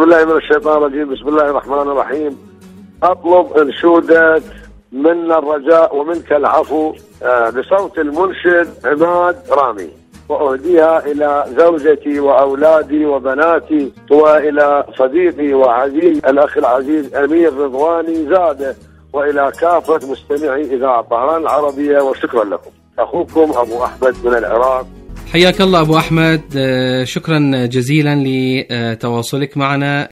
بالله من الشيطان الرجيم. بسم الله الرحمن الرحيم. أطلب أنشودة منا الرجاء ومنك العفو بصوت المنشد عماد رامي، وأهديها إلى زوجتي وأولادي وبناتي وإلى صديقي وعزيز الأخ العزيز أمير رضواني زاده، وإلى كافة مستمعي إذاعة طهران العربية، وشكرا لكم. أخوكم أبو أحمد من العراق. حياك الله أبو أحمد، شكرا جزيلا لتواصلك معنا.